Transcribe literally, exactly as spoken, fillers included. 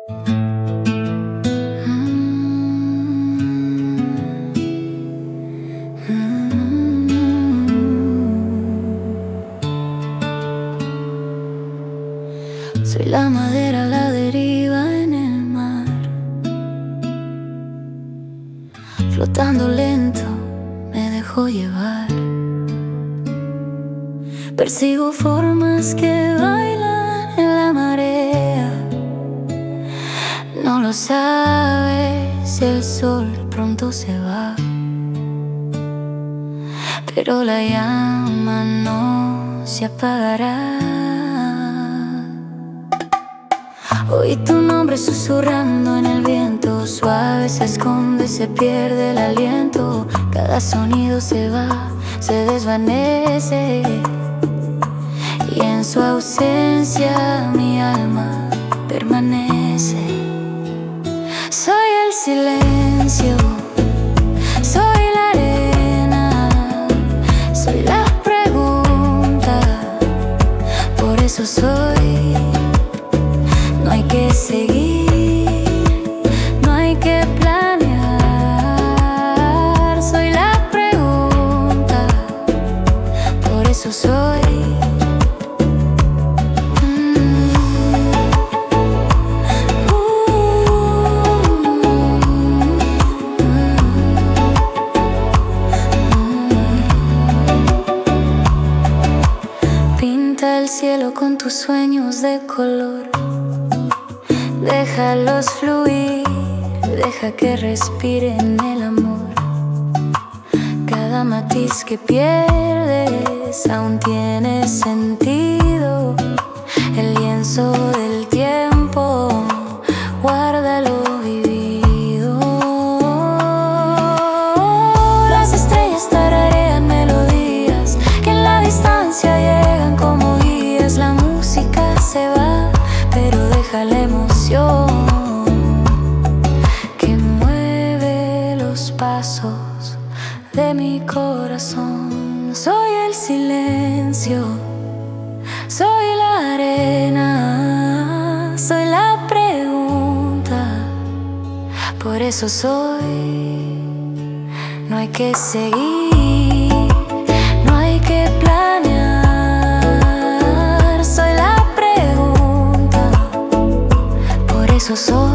Soy la madera a la deriva en el mar, flotando lento me dejo llevar. Persigo formas que bailan en la marea. No lo sabes, el sol pronto se va, pero la llama no se apagará. Oí tu nombre susurrando en el viento, suave se esconde, se pierde el aliento. Cada sonido se va, se desvanece, y en su ausencia mi alma permanece. Soy el silencio, soy la arena, soy la pregunta, por eso soy. No hay que seguir, no hay que planear. Soy la pregunta, por eso soy. Mm. Uh, uh, uh. Pinta el cielo con tus sueños de color. Déjalos fluir, deja que respiren el amor. Cada matiz que pierdes aún tiene sentido. El lienzo del tiempo guarda lo vivido. Las estrellas tararean melodías que en la distancia llegan como guías. La música se va, pero deja la emoción que mueve los pasos de mi corazón. Soy el silencio, soy la arena, soy la pregunta, por eso soy. No hay que seguir, no hay que planear. Soy la pregunta, por eso soy.